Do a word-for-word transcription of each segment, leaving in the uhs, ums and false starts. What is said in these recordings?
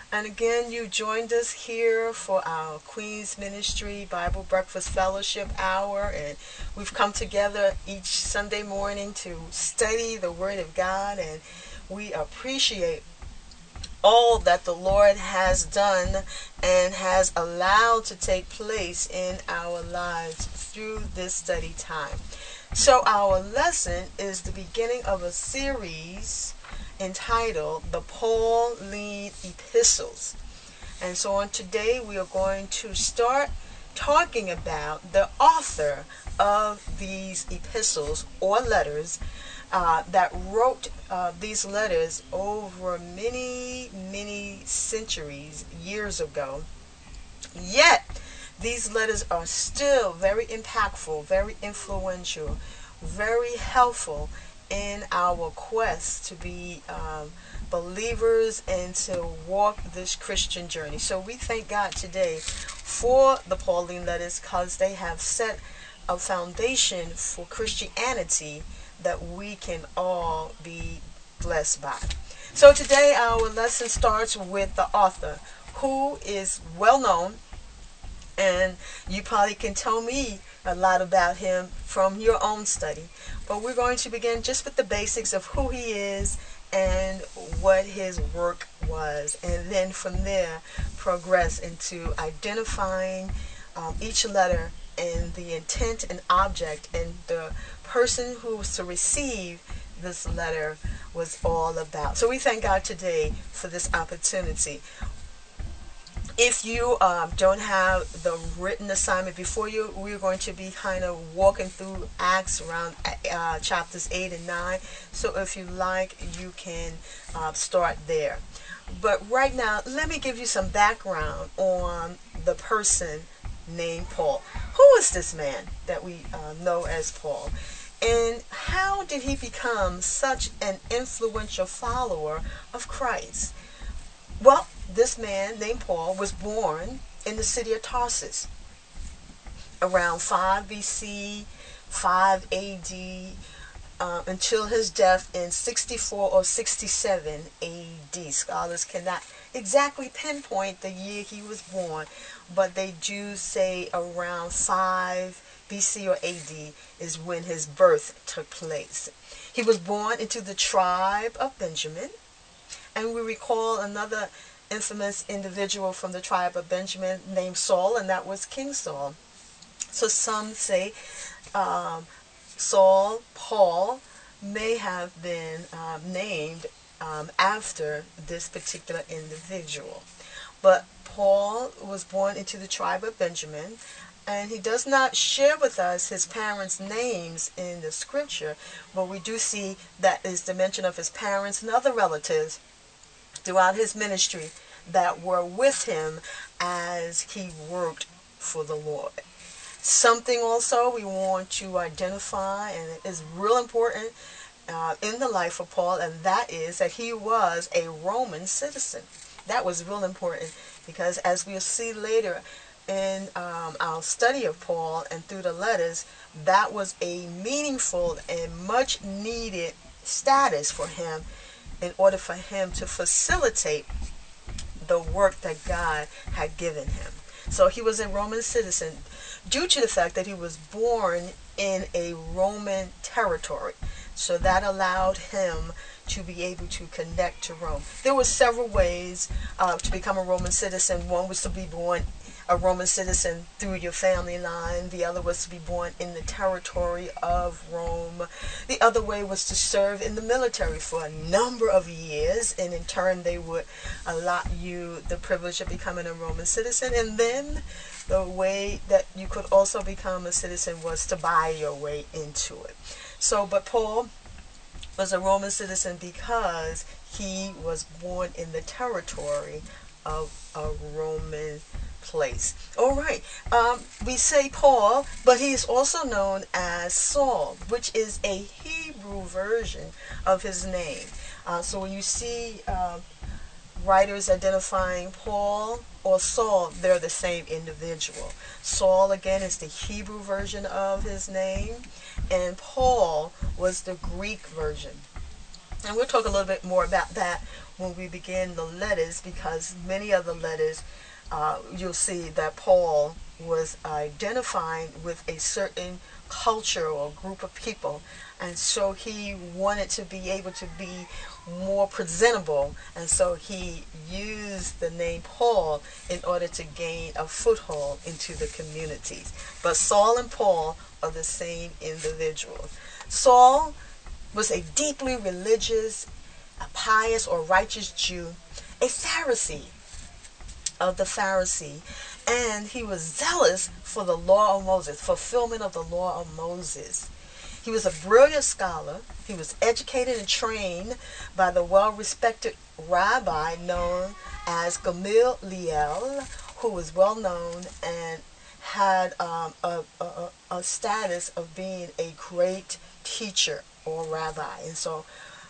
And again, you joined us here for our Queen's Ministry Bible Breakfast Fellowship Hour. And we've come together each Sunday morning to study the Word of God. And we appreciate all that the Lord has done and has allowed to take place in our lives through this study time. So our lesson is the beginning of a series entitled The Pauline Epistles. And so on today we are going to start talking about the author of these epistles or letters uh, that wrote uh, these letters over many, many centuries, years ago. Yet these letters are still very impactful, very influential, very helpful in our quest to be um, believers and to walk this Christian journey. So we thank God today for the Pauline letters because they have set a foundation for Christianity that we can all be blessed by. So today our lesson starts with the author, who is well known, and you probably can tell me a lot about him from your own study. But we're going to begin just with the basics of who he is and what his work was. And then from there, progress into identifying um, each letter and the intent and object and the person who was to receive this letter was all about. So we thank God today for this opportunity. If you um, don't have the written assignment before you, we're going to be kind of walking through Acts around uh, chapters eight and nine. So if you like, you can uh, start there. But right now, let me give you some background on the person named Paul. Who is this man that we uh, know as Paul? And how did he become such an influential follower of Christ? Well, this man named Paul was born in the city of Tarsus around five B C, five A D, uh, until his death in sixty-four or sixty-seven A D. Scholars cannot exactly pinpoint the year he was born, but they do say around five B C or A D is when his birth took place. He was born into the tribe of Benjamin. And we recall another infamous individual from the tribe of Benjamin named Saul, and that was King Saul. So some say um, Saul, Paul, may have been um, named um, after this particular individual. But Paul was born into the tribe of Benjamin, and he does not share with us his parents' names in the scripture, but we do see that is the mention of his parents and other relatives throughout his ministry that were with him as he worked for the Lord. Something also we want to identify, and it is real important uh, in the life of Paul, and that is that he was a Roman citizen. That was real important because, as we'll see later in um, our study of Paul and through the letters, that was a meaningful and much needed status for him in order for him to facilitate the work that God had given him. So he was a Roman citizen due to the fact that he was born in a Roman territory. So that allowed him to be able to connect to Rome. There were several ways uh, to become a Roman citizen. One was to be born a Roman citizen through your family line. The other was to be born in the territory of Rome. The other way was to serve in the military for a number of years, and in turn they would allot you the privilege of becoming a Roman citizen. And then the way that you could also become a citizen was to buy your way into it. So, but Paul was a Roman citizen because he was born in the territory of a Roman place. All right. Um, we say Paul, but he is also known as Saul, which is a Hebrew version of his name. Uh, so when you see uh, writers identifying Paul or Saul, they're the same individual. Saul, again, is the Hebrew version of his name, and Paul was the Greek version. And we'll talk a little bit more about that when we begin the letters, because many of the letters, uh, you'll see that Paul was identifying with a certain culture or group of people, and so he wanted to be able to be more presentable, and so he used the name Paul in order to gain a foothold into the communities. But Saul and Paul are the same individual. Saul was a deeply religious, a pious or righteous Jew, a Pharisee of the Pharisee, and he was zealous for the law of Moses, fulfillment of the law of Moses. He was a brilliant scholar. He was educated and trained by the well-respected rabbi known as Gamaliel, who was well known and had um, a, a, a status of being a great teacher or rabbi. And so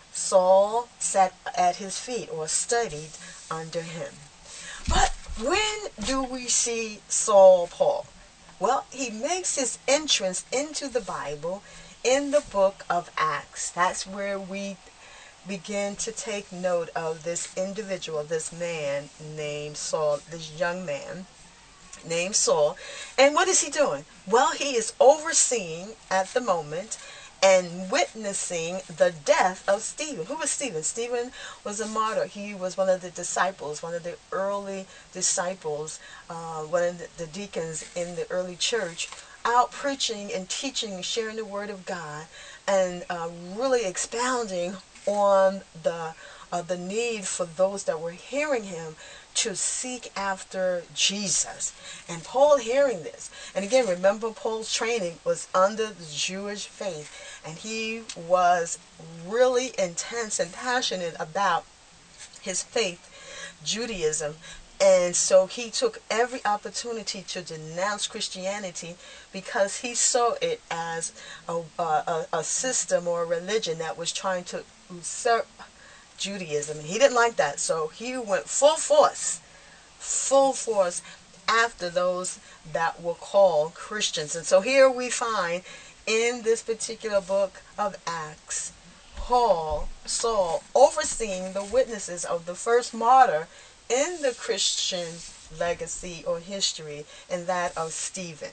Saul sat at his feet or studied under him. But when do we see Saul Paul? Well, he makes his entrance into the Bible in the book of Acts. That's where we begin to take note of this individual, this man named Saul, this young man named Saul. And what is he doing? Well, he is overseeing at the moment and witnessing the death of Stephen. Who was Stephen? Stephen was a martyr. He was one of the disciples, one of the early disciples, uh, one of the, the deacons in the early church, out preaching and teaching, sharing the word of God, and uh, really expounding on the uh, the need for those that were hearing him to seek after Jesus. And Paul hearing this, and again, remember Paul's training was under the Jewish faith, and he was really intense and passionate about his faith, Judaism. And so he took every opportunity to denounce Christianity because he saw it as a, a, a system or a religion that was trying to usurp Judaism. And he didn't like that. So he went full force, full force after those that were called Christians. And so here we find in this particular book of Acts, Paul, Saul, overseeing the witnesses of the first martyr in the Christian legacy or history, and that of Stephen.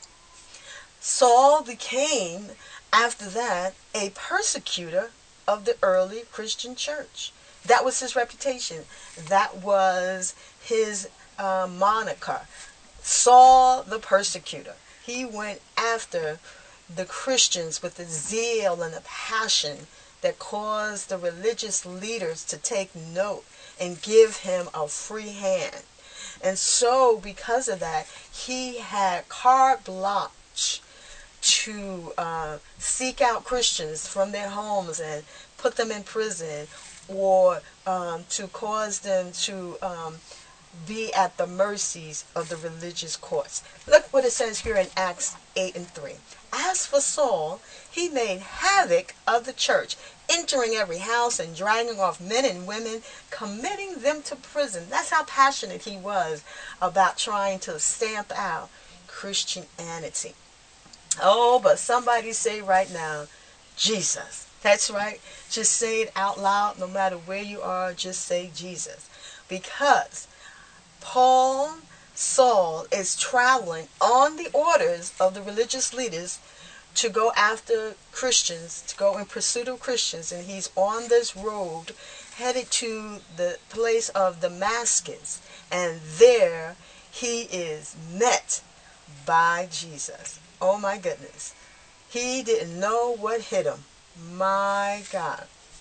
Saul became, after that, a persecutor of the early Christian church. That was his reputation. That was his uh, moniker. Saul the persecutor. He went after the Christians with the zeal and the passion that caused the religious leaders to take note and give him a free hand. And so because of that, he had carte blanche to uh, seek out Christians from their homes and put them in prison, or um, to cause them to um, be at the mercies of the religious courts. Look what it says here in Acts eight and three. As for Saul, he made havoc of the church, entering every house and dragging off men and women, committing them to prison. That's how passionate he was about trying to stamp out Christianity. Oh, but somebody say right now, Jesus. That's right. Just say it out loud, no matter where you are, just say Jesus. Because Paul, Saul is traveling on the orders of the religious leaders to go after Christians, to go in pursuit of Christians, and he's on this road headed to the place of Damascus, and there he is met by Jesus. Oh my goodness. He didn't know what hit him. My God.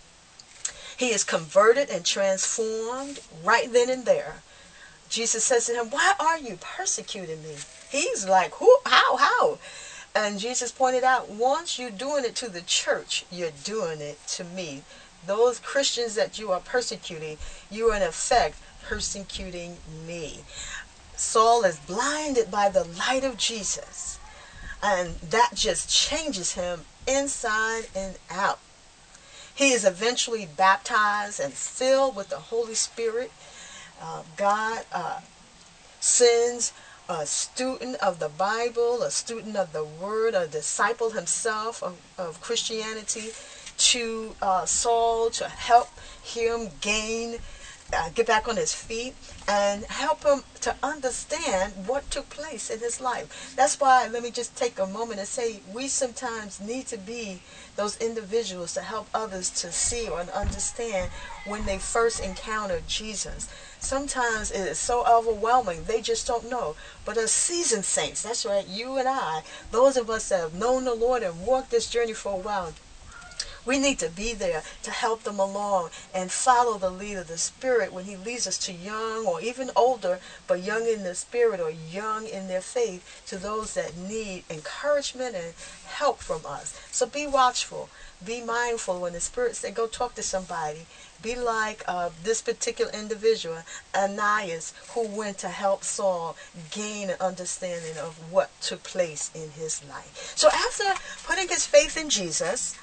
He is converted and transformed right then and there. Jesus says to him, "Why are you persecuting me?" He's like, "Who? How? How?" And Jesus pointed out, once you're doing it to the church, you're doing it to me. Those Christians that you are persecuting, you are in effect persecuting me. Saul is blinded by the light of Jesus, and that just changes him inside and out. He is eventually baptized and filled with the Holy Spirit. Uh, God uh, sends a student of the Bible, a student of the Word, a disciple himself of, of Christianity, to uh, Saul to help him gain Uh, get back on his feet and help him to understand what took place in his life. That's why, let me just take a moment and say, we sometimes need to be those individuals to help others to see or understand when they first encounter Jesus. Sometimes it is so overwhelming, they just don't know. But as seasoned saints, that's right, you and I, those of us that have known the Lord and walked this journey for a while, we need to be there to help them along and follow the lead of the Spirit when He leads us to young or even older, but young in the Spirit or young in their faith, to those that need encouragement and help from us. So be watchful. Be mindful when the Spirit says, go talk to somebody. Be like uh, this particular individual, Ananias, who went to help Saul gain an understanding of what took place in his life. So after putting his faith in Jesus,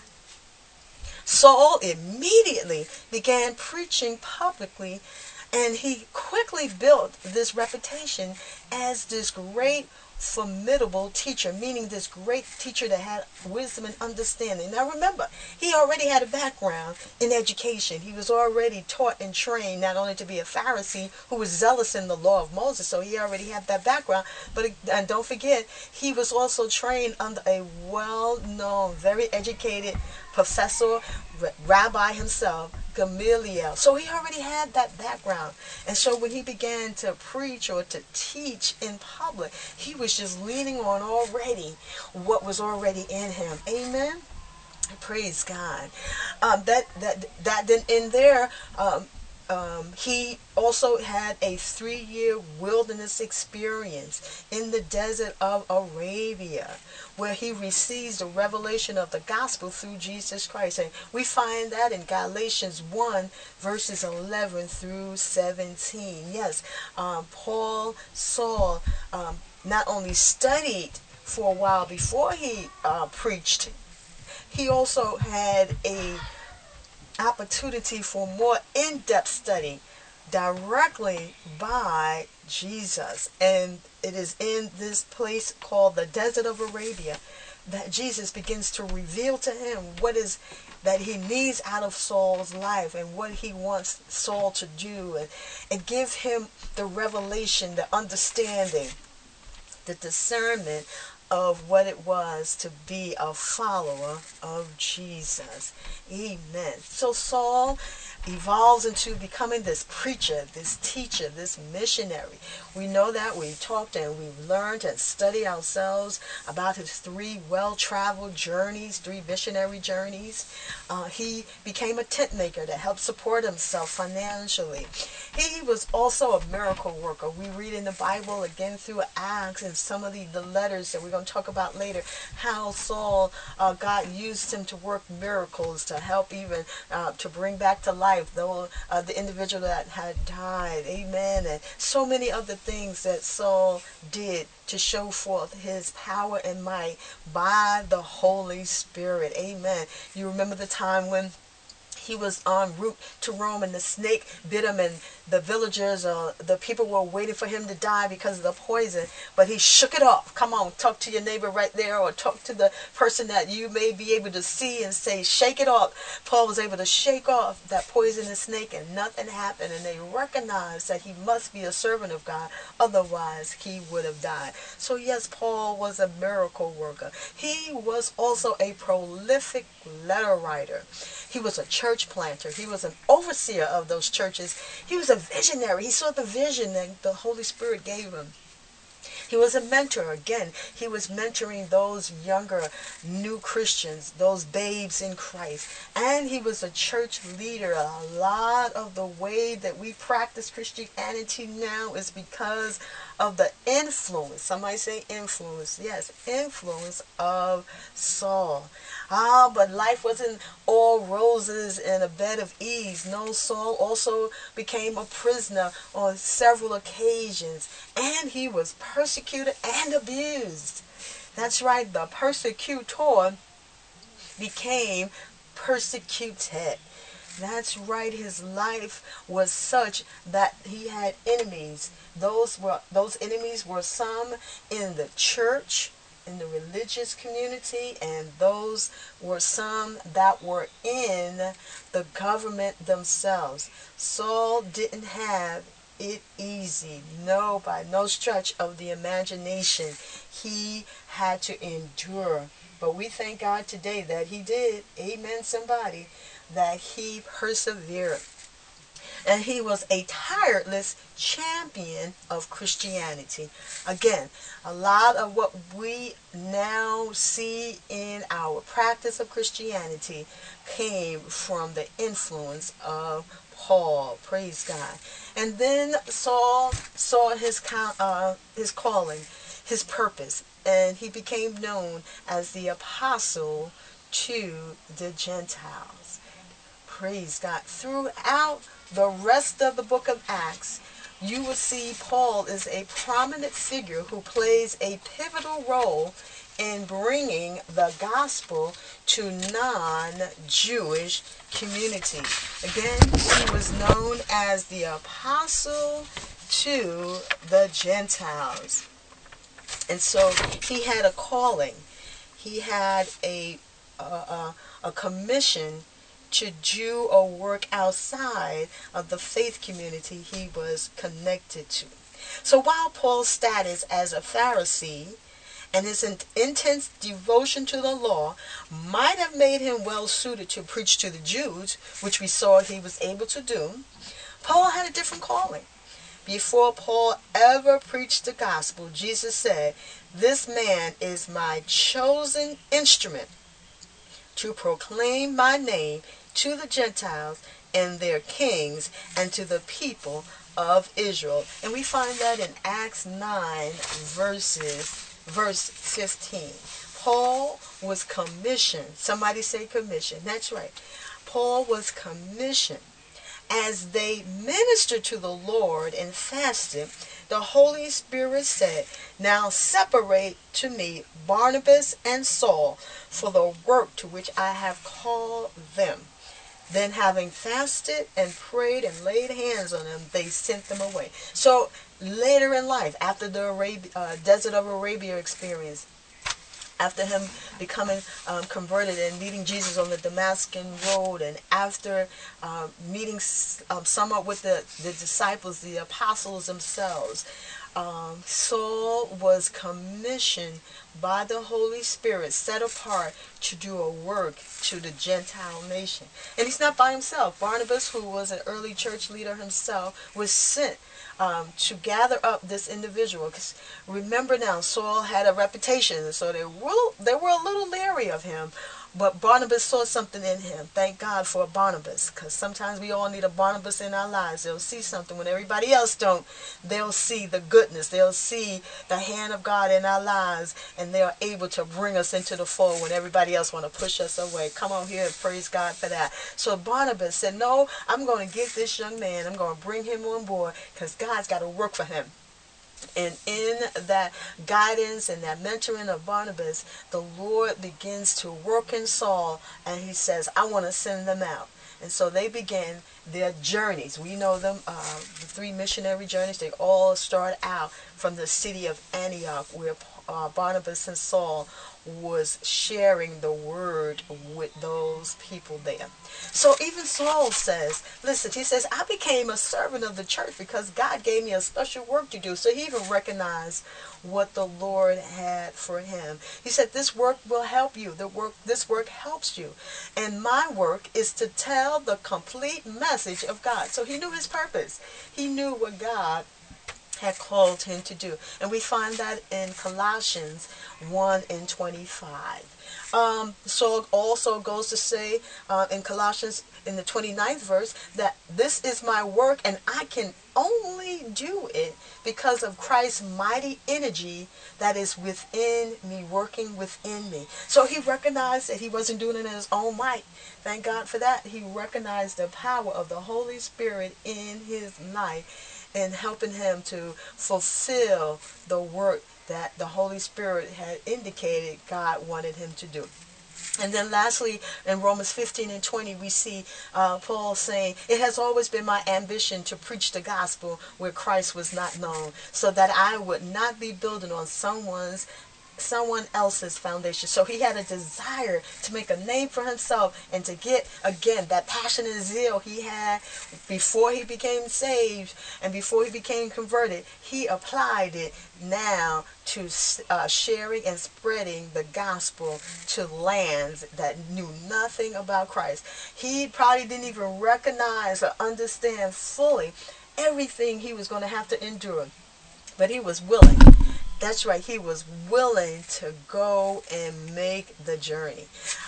Saul immediately began preaching publicly, and he quickly built this reputation as this great, formidable teacher, meaning this great teacher that had wisdom and understanding. Now remember, he already had a background in education. He was already taught and trained not only to be a Pharisee who was zealous in the law of Moses, so he already had that background, but and don't forget, he was also trained under a well-known, very educated professor, rabbi himself, Gamaliel. So he already had that background. And so when he began to preach or to teach in public, he was just leaning on already what was already in him. Amen. Praise God. Um, that that that then in there, um, um, he also had a three-year wilderness experience in the desert of Arabia, where he receives the revelation of the gospel through Jesus Christ. And we find that in Galatians one, verses eleven through seventeen. Yes, um, Paul, Saul, um, not only studied for a while before he uh, preached, he also had a opportunity for more in-depth study directly by Jesus. And it is in this place called the Desert of Arabia that Jesus begins to reveal to him what is that he needs out of Saul's life and what he wants Saul to do, and, and give him the revelation, the understanding, the discernment of what it was to be a follower of Jesus. Amen. So Saul evolves into becoming this preacher, this teacher, this missionary. We know that. We talked and we've learned and studied ourselves about his three well-traveled journeys, three missionary journeys. Uh, he became a tent maker to help support himself financially. He was also a miracle worker. We read in the Bible again through Acts and some of the, the letters that we're going to talk about later, how Saul, uh, God used him to work miracles to help even uh, to bring back to life though uh, the individual that had died. Amen. And so many other things that Saul did to show forth his power and might by the Holy Spirit. Amen. You remember the time when he was en route to Rome and the snake bit him, and the villagers, uh, the people were waiting for him to die because of the poison, but he shook it off. Come on, talk to your neighbor right there, or talk to the person that you may be able to see and say, shake it off. Paul was able to shake off that poisonous snake and nothing happened, and they recognized that he must be a servant of God, otherwise he would have died. So yes, Paul was a miracle worker. He was also a prolific letter writer. He was a church planter. He was an overseer of those churches. He was a visionary. He saw the vision that the Holy Spirit gave him. He was a mentor. Again, he was mentoring those younger new Christians, those babes in Christ. And he was a church leader. A lot of the way that we practice Christianity now is because of the influence, somebody say influence, yes, influence of Saul. Ah, but life wasn't all roses and a bed of ease. No, Saul also became a prisoner on several occasions, and he was persecuted and abused. That's right, the persecutor became persecuted. That's right, his life was such that he had enemies. Those were those enemies were some in the church, in the religious community, and those were some that were in the government themselves. Saul didn't have it easy. No, by no stretch of the imagination. He had to endure. But we thank God today that he did. Amen, somebody. That he persevered. And he was a tireless champion of Christianity. Again, a lot of what we now see in our practice of Christianity came from the influence of Paul. Praise God. And then Saul saw his uh, his calling, his purpose, and he became known as the apostle to the Gentiles. Praise God. Throughout the rest of the book of Acts, you will see Paul is a prominent figure who plays a pivotal role in bringing the gospel to non-Jewish communities. Again, he was known as the apostle to the Gentiles. And so he had a calling. He had a, a, a, a commission to do or work outside of the faith community he was connected to. So while Paul's status as a Pharisee and his intense devotion to the law might have made him well suited to preach to the Jews, which we saw he was able to do, Paul had a different calling. Before Paul ever preached the gospel, Jesus said, "This man is my chosen instrument to proclaim my name to the Gentiles and their kings and to the people of Israel." And we find that in Acts nine verses verse fifteen. Paul was commissioned. Somebody say commissioned. That's right. Paul was commissioned. As they ministered to the Lord and fasted, the Holy Spirit said, "Now separate to me Barnabas and Saul for the work to which I have called them." Then, having fasted and prayed and laid hands on them, they sent them away. So later in life, after the Arabia, uh, Desert of Arabia experience, after him becoming um, converted and meeting Jesus on the Damascus road, and after uh, meeting um, somewhat with the, the disciples, the apostles themselves, um, Saul was commissioned by the Holy Spirit, set apart to do a work to the Gentile nation. And he's not by himself. Barnabas, who was an early church leader himself, was sent Um, to gather up this individual. Because remember now, Saul had a reputation, so they were, they were a little leery of him. But Barnabas saw something in him. Thank God for a Barnabas, because sometimes we all need a Barnabas in our lives. They'll see something when everybody else don't. They'll see the goodness. They'll see the hand of God in our lives, and they're able to bring us into the fold when everybody else want to push us away. Come on here and praise God for that. So Barnabas said, "No, I'm going to get this young man. I'm going to bring him on board, because God's got to work for him." And in that guidance and that mentoring of Barnabas, the Lord begins to work in Saul, and he says, "I want to send them out." And so they began their journeys. We know them, uh, the three missionary journeys. They all start out from the city of Antioch, where uh, Barnabas and Saul was sharing the word with those people there. So even Saul says, listen, he says, "I became a servant of the church because God gave me a special work to do." So he even recognized what the Lord had for him. He said, "This work will help you. The work, this work helps you. And my work is to tell the complete message of God." So he knew his purpose. He knew what God had called him to do. And we find that in Colossians one and twenty-five. Um, so also goes to say uh, in Colossians in the twenty-ninth verse that this is my work, and I can only do it because of Christ's mighty energy that is within me, working within me. So he recognized that he wasn't doing it in his own might. Thank God for that. He recognized the power of the Holy Spirit in his life and helping him to fulfill the work that the Holy Spirit had indicated God wanted him to do. And then lastly, in Romans fifteen and twenty, we see uh, Paul saying, "It has always been my ambition to preach the gospel where Christ was not known, so that I would not be building on someone's someone else's foundation. So he had a desire to make a name for himself and to get, again, that passion and zeal he had before he became saved and before he became converted. He applied it now to uh, sharing and spreading the gospel to lands that knew nothing about Christ. He probably didn't even recognize or understand fully everything he was going to have to endure, but he was willing. That's right, he was willing to go and make the journey.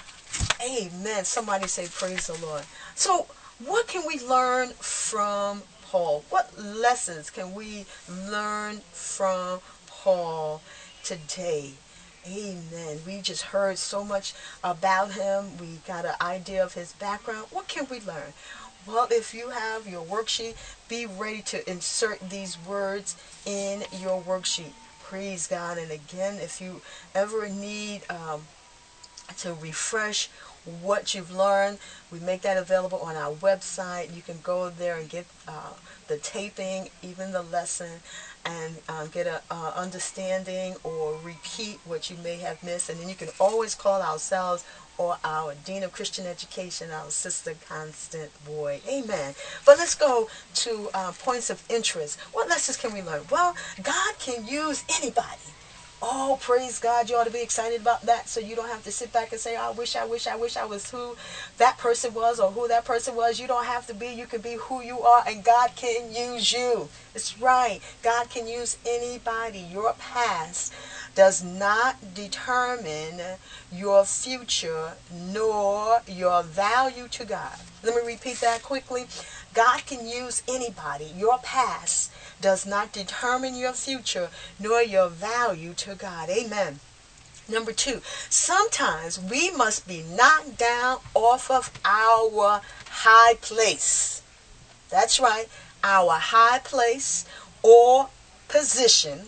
Amen. Somebody say praise the Lord. So what can we learn from Paul? What lessons can we learn from Paul today? Amen. We just heard so much about him. We got an idea of his background. What can we learn? Well, if you have your worksheet, be ready to insert these words in your worksheet. Praise God. And again, if you ever need um, to refresh what you've learned, we make that available on our website. You can go there and get uh, the taping, even the lesson, and um, get a uh, understanding or repeat what you may have missed. And then you can always call ourselves or our Dean of Christian Education, our Sister Constant Boyd. Amen. But let's go to uh, points of interest. What lessons can we learn? Well, God can use anybody. Oh, praise God. You ought to be excited about that, so you don't have to sit back and say, I wish, I wish, I wish I was who that person was or who that person was. You don't have to be. You can be who you are, and God can use you. It's right. God can use anybody. Your past does not determine your future nor your value to God. Let me repeat that quickly. God can use anybody. Your past does not determine your future nor your value to God. Amen. Number two, sometimes we must be knocked down off of our high place. That's right, our high place or position,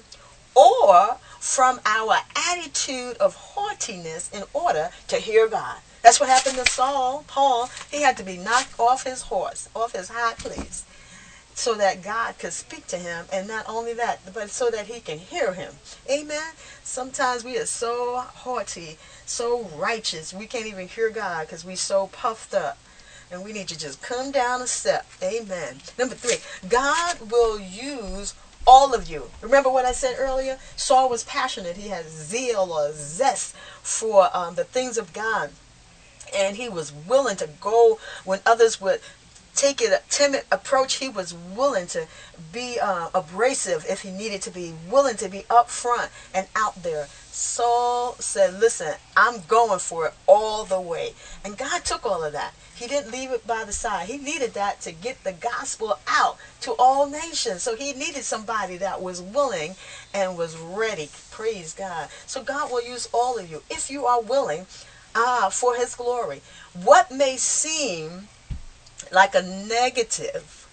or from our attitude of haughtiness in order to hear God. That's what happened to Saul, Paul. He had to be knocked off his horse, off his high place, so that God could speak to him, and not only that, but so that he can hear him. Amen. Sometimes we are so haughty, so righteous, we can't even hear God because we're so puffed up. And we need to just come down a step. Amen. Number three, God will use all of you. Remember what I said earlier? Saul was passionate. He had zeal or zest for um, the things of God. And he was willing to go when others would take it a timid approach. He was willing to be uh, abrasive if he needed to be, willing to be up front and out there. Saul said, listen, I'm going for it all the way. And God took all of that. He didn't leave it by the side. He needed that to get the gospel out to all nations. So he needed somebody that was willing and was ready. Praise God. So God will use all of you if you are willing ah, for his glory. What may seem like a negative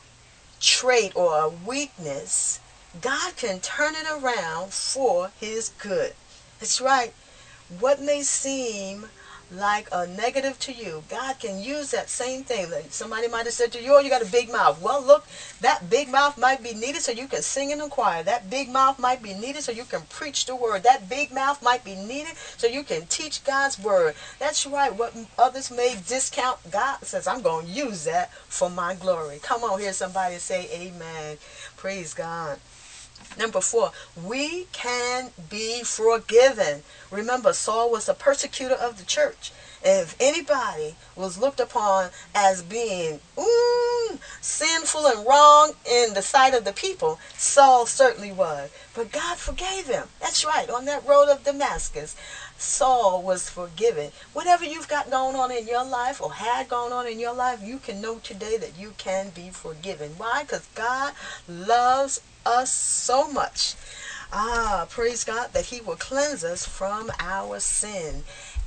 trait or a weakness, God can turn it around for his good. That's right. What may seem like a negative to you, God can use that same thing. Like somebody might have said to you, oh, you got a big mouth. Well, look, that big mouth might be needed so you can sing in the choir. That big mouth might be needed so you can preach the word. That big mouth might be needed so you can teach God's word. That's right. What others may discount, God says, I'm going to use that for my glory. Come on, hear somebody say amen. Praise God. Number four, we can be forgiven. Remember, Saul was a persecutor of the church. If anybody was looked upon as being mm, sinful and wrong in the sight of the people, Saul certainly was. But God forgave him. That's right. On that road of Damascus, Saul was forgiven. Whatever you've got going on in your life or had going on in your life, you can know today that you can be forgiven. Why? Because God loves us so much. Ah, praise God, that he will cleanse us from our sin.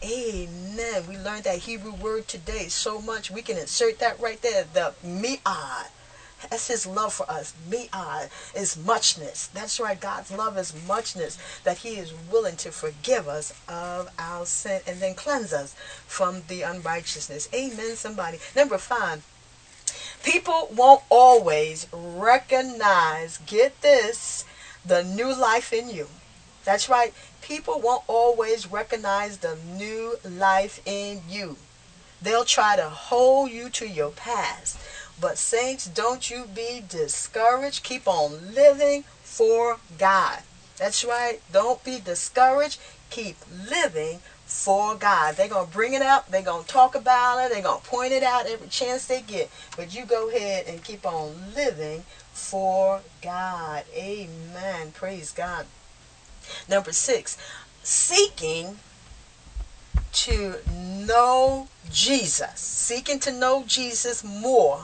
Amen. We learned that Hebrew word today so much. We can insert that right there. The mi'ad. That's his love for us. Mi'ad is muchness. That's right. God's love is muchness, that he is willing to forgive us of our sin and then cleanse us from the unrighteousness. Amen, somebody. Number five. People won't always recognize, get this, the new life in you. That's right. People won't always recognize the new life in you. They'll try to hold you to your past. But saints, don't you be discouraged. Keep on living for God. That's right. Don't be discouraged. Keep living for God. They're going to bring it up. They're going to talk about it. They're going to point it out every chance they get. But you go ahead and keep on living for God. Amen. Praise God. Number six, seeking to know Jesus. Seeking to know Jesus more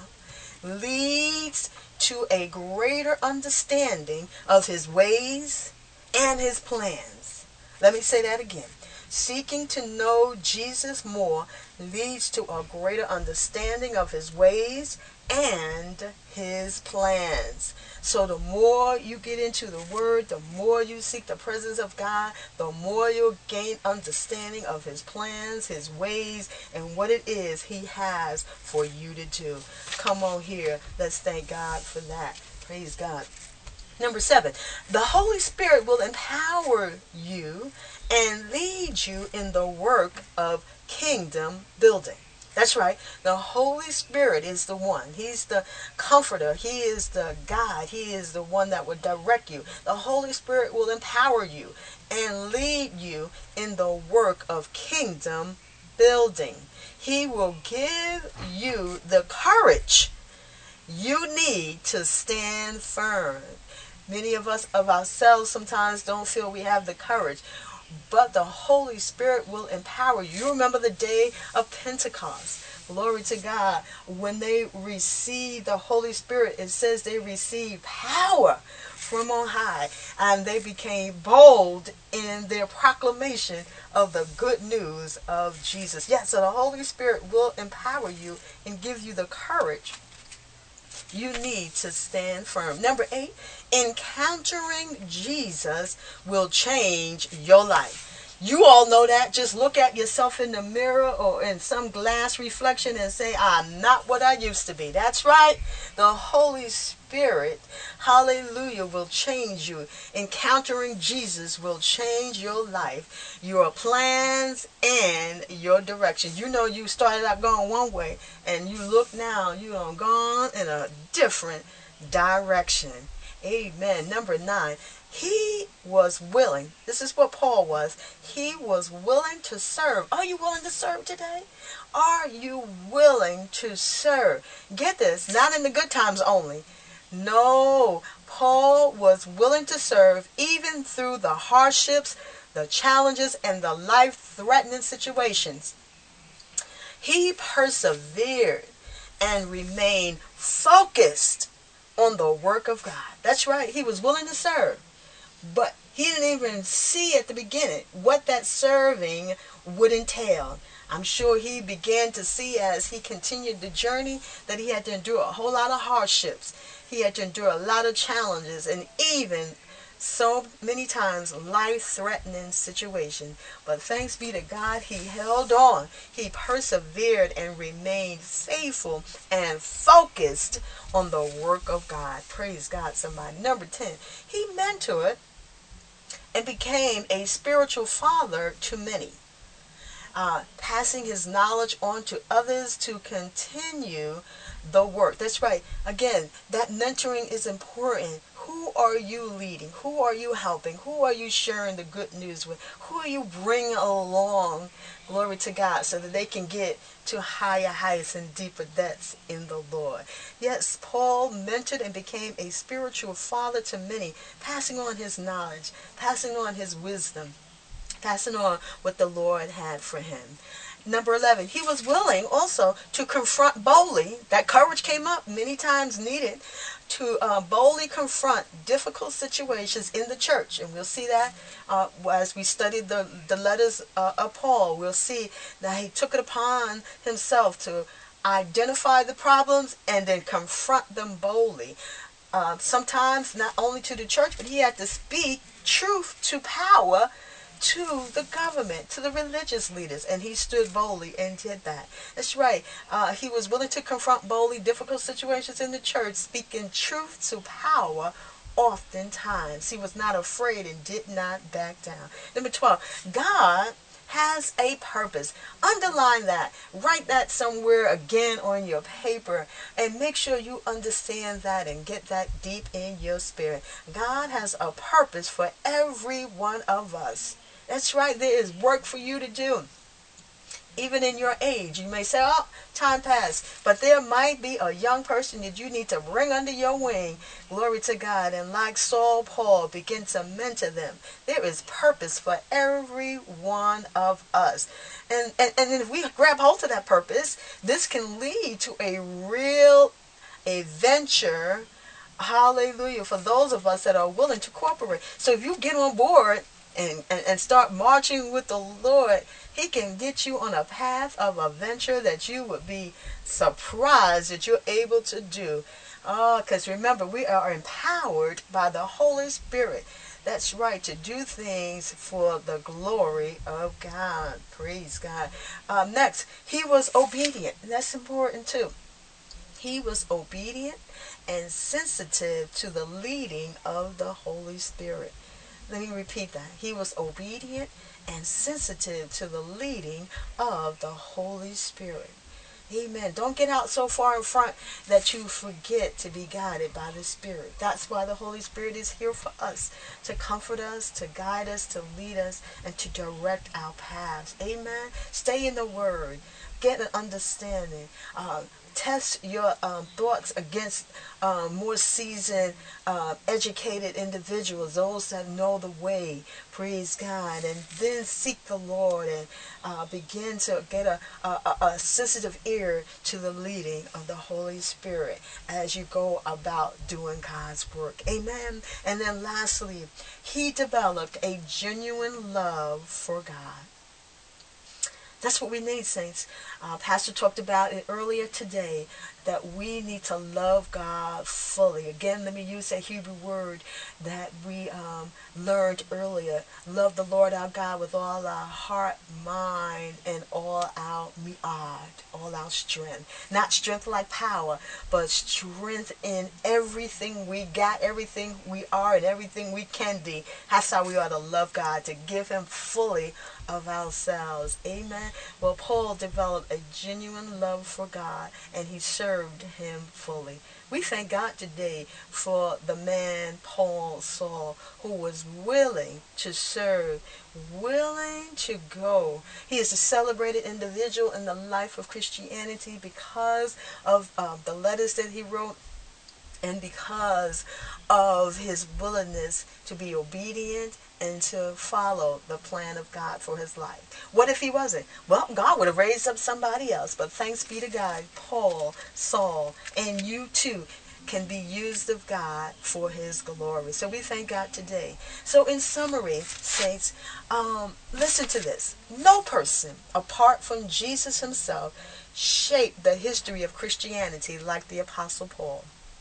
leads to a greater understanding of his ways and his plans. Let me say that again. Seeking to know Jesus more leads to a greater understanding of his ways and his plans. So the more you get into the word, the more you seek the presence of God, the more you'll gain understanding of his plans, his ways, and what it is he has for you to do. Come on here. Let's thank God for that. Praise God. Number seven, the Holy Spirit will empower you and lead you in the work of kingdom building. That's right. The Holy Spirit is the one. He's the comforter. He is the guide. He is the one that will direct you. The Holy Spirit will empower you and lead you in the work of kingdom building. He will give you the courage you need to stand firm. Many of us of ourselves sometimes don't feel we have the courage, but the Holy Spirit will empower you. You remember the day of Pentecost. Glory to God. When they received the Holy Spirit, it says they received power from on high, and they became bold in their proclamation of the good news of Jesus. Yes, so the Holy Spirit will empower you and give you the courage you need to stand firm. Number eight, encountering Jesus will change your life. You all know that. Just look at yourself in the mirror or in some glass reflection and say, I'm not what I used to be. That's right. The Holy Spirit, hallelujah, will change you. Encountering Jesus will change your life, your plans, and your direction. You know, you started out going one way, and you look now, you are gone in a different direction. Amen. Number nine, he was willing. This is what Paul was. He was willing to serve. Are you willing to serve today? Are you willing to serve? Get this, not in the good times only. No, Paul was willing to serve even through the hardships, the challenges, and the life-threatening situations. He persevered and remained focused on the work of God. That's right. He was willing to serve, but he didn't even see at the beginning what that serving would entail. I'm sure he began to see as he continued the journey that he had to endure a whole lot of hardships. He had to endure a lot of challenges, and even so many times life-threatening situations. But thanks be to God, he held on. He persevered and remained faithful and focused on the work of God. Praise God, somebody. Number ten, he mentored and became a spiritual father to many, uh, passing his knowledge on to others to continue the work. That's right. Again, that mentoring is important. Who are you leading? Who are you helping? Who are you sharing the good news with? Who are you bringing along, glory to God, so that they can get to higher heights and deeper depths in the Lord? Yes, Paul mentored and became a spiritual father to many, passing on his knowledge, passing on his wisdom, passing on what the Lord had for him. Number eleven, he was willing also to confront boldly. That courage came up, many times needed, to uh, boldly confront difficult situations in the church. And we'll see that uh, as we study the, the letters uh, of Paul. We'll see that he took it upon himself to identify the problems and then confront them boldly. Uh, sometimes not only to the church, but he had to speak truth to power to the government, to the religious leaders, and he stood boldly and did that. That's right. Uh, he was willing to confront boldly difficult situations in the church, speaking truth to power oftentimes. He was not afraid and did not back down. Number twelve, God has a purpose. Underline that. Write that somewhere again on your paper and make sure you understand that and get that deep in your spirit. God has a purpose for every one of us. That's right. There is work for you to do. Even in your age, you may say, oh, time passed. But there might be a young person that you need to bring under your wing. Glory to God. And like Saul Paul, begin to mentor them. There is purpose for every one of us. And, and, and if we grab hold of that purpose, this can lead to a real adventure. Hallelujah. For those of us that are willing to cooperate. So if you get on board and, and, and start marching with the Lord, He can get you on a path of adventure that you would be surprised that you're able to do. Oh, because remember, we are empowered by the Holy Spirit. That's right, to do things for the glory of God. Praise God. Um, next, he was obedient. And that's important too. He was obedient and sensitive to the leading of the Holy Spirit. Let me repeat that. He was obedient and sensitive to the leading of the Holy Spirit. Amen. Don't get out so far in front that you forget to be guided by the Spirit. That's why the Holy Spirit is here for us, to comfort us, to guide us, to lead us, and to direct our paths. Amen. Stay in the Word. Get an understanding. Uh, test your um, thoughts against um, more seasoned, uh, educated individuals, those that know the way. Praise God. And then seek the Lord and uh, begin to get a, a, a sensitive ear to the leading of the Holy Spirit as you go about doing God's work. Amen. And then lastly, he developed a genuine love for God. That's what we need, saints. Uh, Pastor talked about it earlier today, that we need to love God fully. Again, let me use that Hebrew word that we um, learned earlier. Love the Lord our God with all our heart, mind, and all our mi'ad, all our strength. Not strength like power, but strength in everything we got, everything we are, and everything we can be. That's how we ought to love God, to give Him fully of ourselves. Amen. Well, Paul developed a genuine love for God, and he served Him fully. We thank God today for the man Paul Saul, who was willing to serve, willing to go. He is a celebrated individual in the life of Christianity because of uh, the letters that he wrote, and because of his willingness to be obedient and to follow the plan of God for his life. What if he wasn't? Well, God would have raised up somebody else. But thanks be to God, Paul, Saul, and you too can be used of God for His glory. So we thank God today. So in summary, saints, um, listen to this. No person, apart from Jesus Himself, shaped the history of Christianity like the Apostle Paul.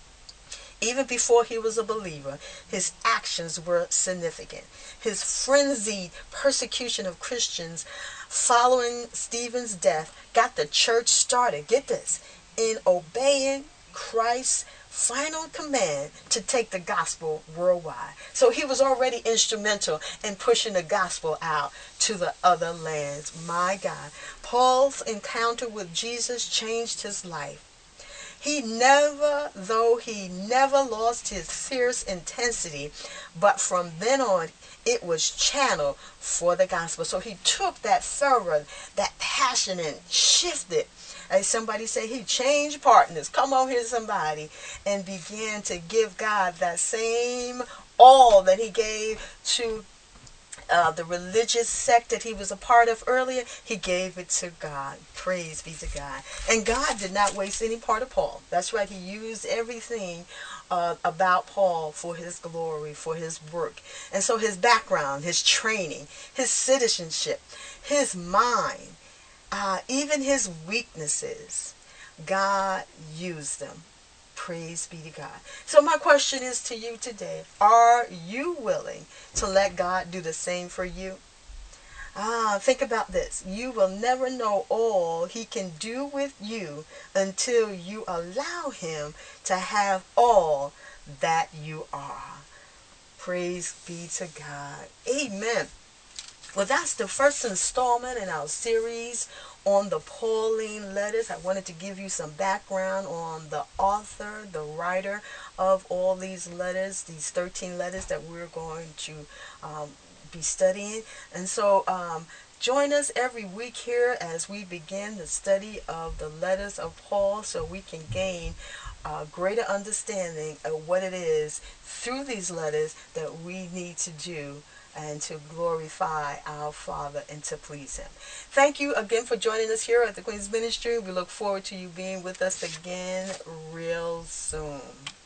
Even before he was a believer, his actions were significant. His frenzied persecution of Christians following Stephen's death got the church started, get this, in obeying Christ's final command to take the gospel worldwide. So he was already instrumental in pushing the gospel out to the other lands. My God. Paul's encounter with Jesus changed his life. He never, though he never lost his fierce intensity, but from then on, it was channeled for the gospel. So he took that fervor, that passion, and shifted. As somebody say, he changed partners. Come on here, somebody. And began to give God that same all that he gave to Uh, the religious sect that he was a part of earlier. He gave it to God. Praise be to God. And God did not waste any part of Paul. That's right. He used everything uh, about Paul for His glory, for His work. And so his background, his training, his citizenship, his mind, uh, even his weaknesses, God used them. Praise be to God. So my question is to you today, are you willing to let God do the same for you? Ah, think about this. You will never know all He can do with you until you allow Him to have all that you are. Praise be to God. Amen. Well, that's the first installment in our series on the Pauline letters. I wanted to give you some background on the author, the writer of all these letters, these thirteen letters that we're going to um, be studying. And so um, join us every week here as we begin the study of the letters of Paul so we can gain a greater understanding of what it is through these letters that we need to do and to glorify our Father and to please Him. Thank you again for joining us here at the Queen's Ministry. We look forward to you being with us again real soon.